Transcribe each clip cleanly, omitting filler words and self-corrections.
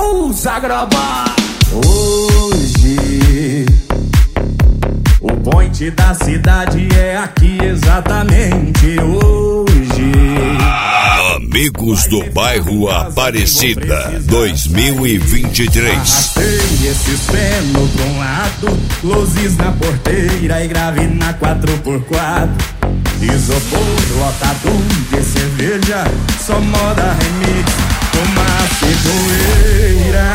ousa gravar. Hoje o point da cidade é aqui exatamente hoje. Amigos do Bairro Aparecida 2023. Arrastei esses feno pra um lado, luzes na porteira e grave na 4x4. Isopor lotado de cerveja, só moda remix, fumaça e poeira.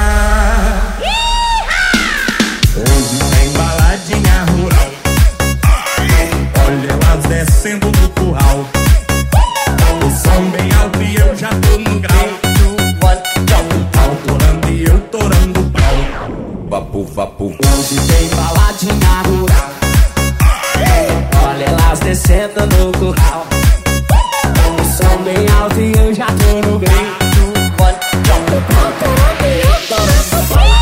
Hoje tem baladinha rural, olha elas descendo do curral. O som bem alto e eu já tô no grau. Autorando e eu torando o pau. Vapu, vapu. Hoje tem baladinha rural, olha elas descendo no curral. O som bem alto e eu já tô no grau. Autorando e eu torando o pau.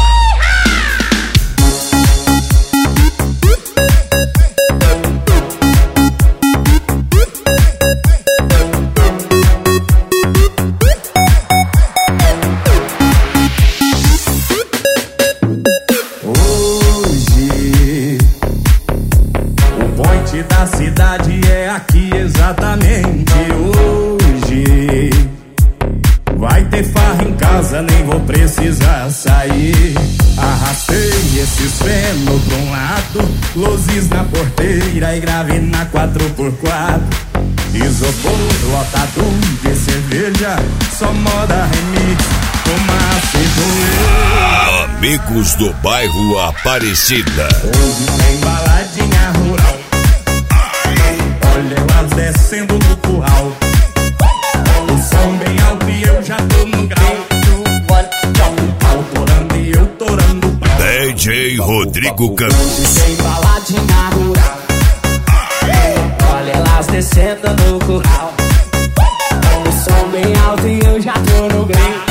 Da cidade é aqui exatamente hoje. Vai ter farra em casa, nem vou precisar sair. Arrastei esses feno pra um lado, luzes na porteira e grave na 4x4. Isopor lotado de cerveja, só moda remix, fumaça e poeira. Amigos do Bairro Aparecida. Hoje tem baladinha rural, olha elas descendo no curral. O som bem alto e eu já tô no grau. Autorando e eu torando o pau. DJ Rodrigo Campos. Hoje tem baladinha rural, olha elas descendo no curral. O som bem alto e eu já tô no grau.